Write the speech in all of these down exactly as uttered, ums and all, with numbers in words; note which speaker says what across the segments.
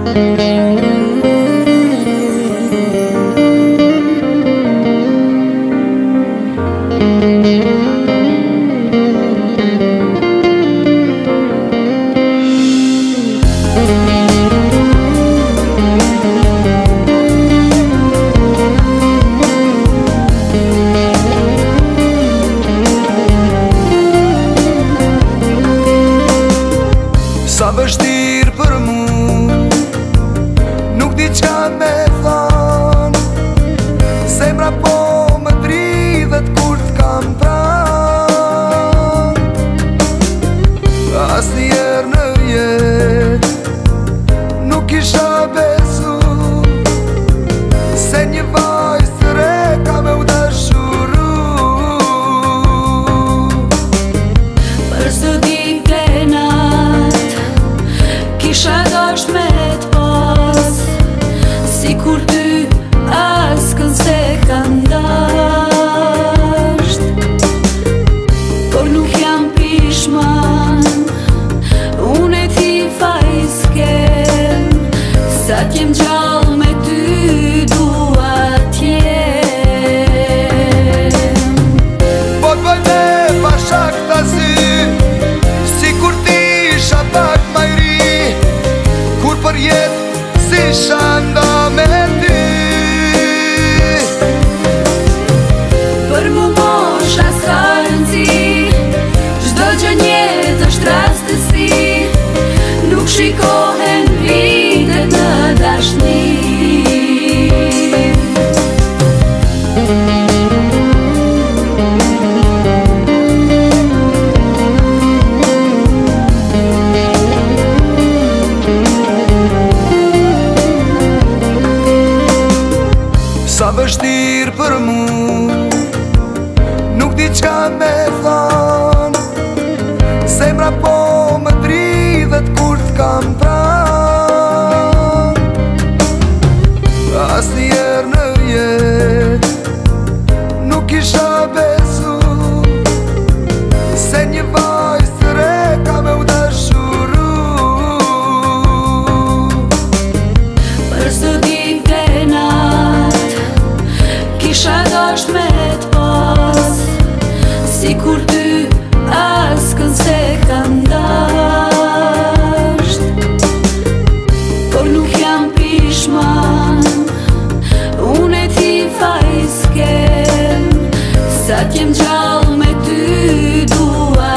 Speaker 1: Sa vështirë për mu, nuk di qa me than, zemra po më dridhet kur t'kam pran. Asnjëherë në jetë nuk isha besu se një vajzë të re ka me u dashuru.
Speaker 2: Për së dite nat kisha dash me t'pas, si kur ty askën se k'ndasht. Por nuk jam pishman, unë e ti fajs kem, sa t'jem gjallë me ty dua t'jem.
Speaker 1: Po t'bëj me bashak t'azy, si kur ti isha pak ma i ri, kur për jetë si shanda me ty.
Speaker 2: Për mu mosh as ka rëndzi, çdo gjë njetë është rastësi, nuk shikohen vitet në dashni.
Speaker 1: Sa vështirë për mu, nuk di qa me than, zemra po më dridhet kur t'kam pran. Asnjëherë në jetë nuk isha besu se një vajzë të re ka me u dashuru.
Speaker 2: Për së dite nat kisha dash me t'pas, si kur ty askën se k'ndasht. Por nuk jam pishman, unë e ti fajs kem, sa t'jem gjallë me ty dua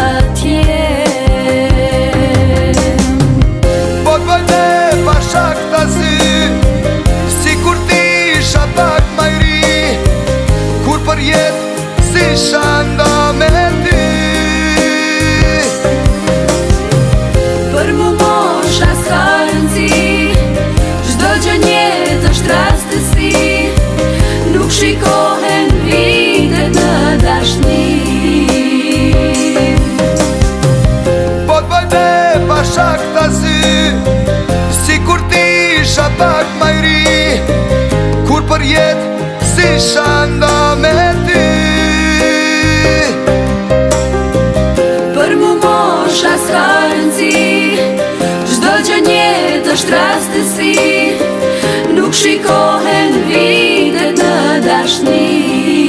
Speaker 2: t'jem.
Speaker 1: Po t'bëj me bashak t'azy, si kur ti isha pak ma i ri, kur për jetë si shanda me ty.
Speaker 2: Për mu mosh as ka rëndzi, çdo gjë njetë është rastësi, nuk shikohen vitet në dashni.
Speaker 1: Po t'bëj me bashak t'azy, si kur ti isha pak ma i ri, kur për jetë si shanda me ty.
Speaker 2: Për mu mosh as ka rëndzi, çdo gjë njetë është rastësi, nuk shikohen vitet në dashni.